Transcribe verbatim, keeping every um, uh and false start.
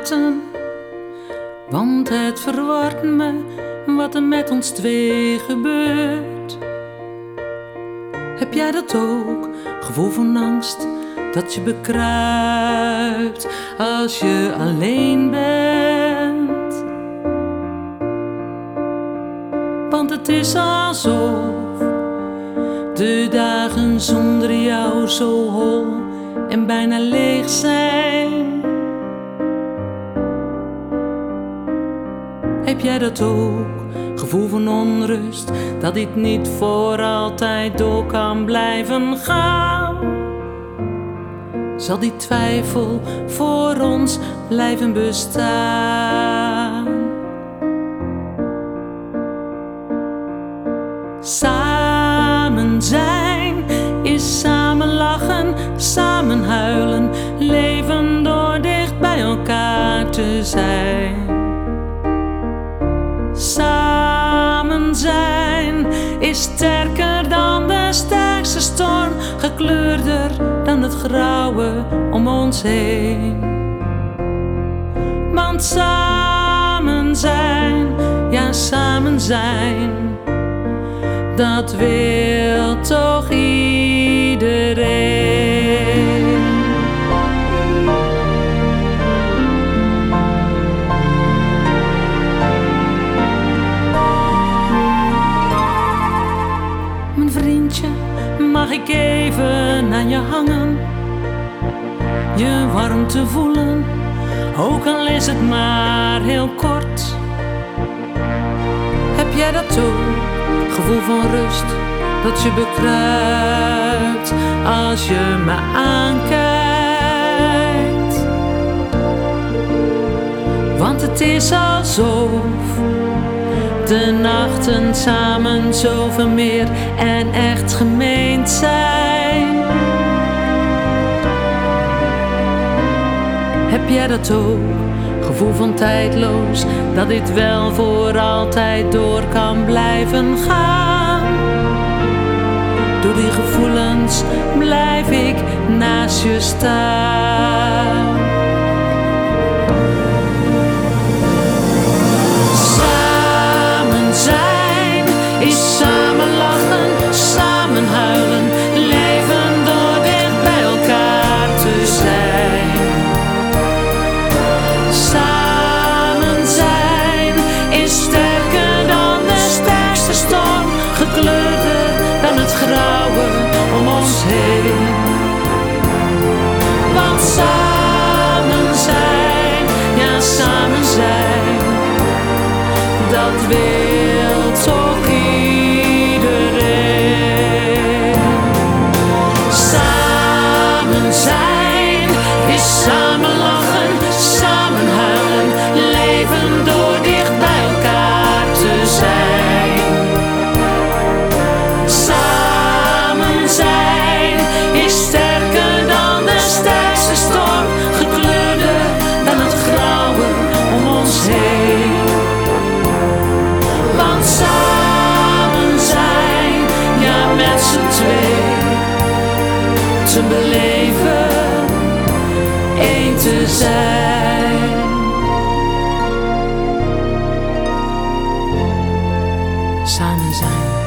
praten, want het verwart me wat er met ons twee gebeurt. Heb jij dat ook, gevoel van angst dat je bekruipt als je alleen bent? Want het is alsof de dagen zonder jou zo hol en bijna leeg zijn. Heb jij dat ook, gevoel van onrust, dat dit niet voor altijd door kan blijven gaan? Zal die twijfel voor ons blijven bestaan? Samen zijn is samen lachen, samen huilen, leven door dicht bij elkaar te zijn. Samen zijn is sterker dan de sterkste storm, gekleurder dan het grauwe om ons heen. Want samen zijn, ja samen zijn, dat wil toch iedereen. Mijn vriendje, mag ik even aan je hangen, je warmte voelen, ook al is het maar heel kort. Heb jij dat ook, gevoel van rust, dat je bekruipt als je me aankijkt? Want het is alsof de nachten samen zoveel meer en echt gemeend zijn. Heb jij dat ook, gevoel van tijdloos, dat dit wel voor altijd door kan blijven gaan? Door die gevoelens blijf ik naast je staan. Samen zijn is samen lachen, samen huilen, leven door dicht bij elkaar te zijn. Samen zijn is sterker dan de sterkste storm, gekleurder dan het grauwe om ons heen. Want samen zijn, ja samen zijn, dat wil toch iedereen. Samen zijn is samen lachen, samen huilen, leven door dicht bij elkaar te zijn. Samen zijn is sterker dan de sterkste storm, gekleurder dan het grauwe om ons heen. Want samen zijn, ja met z'n twee, te beleven, één te zijn. Samen zijn.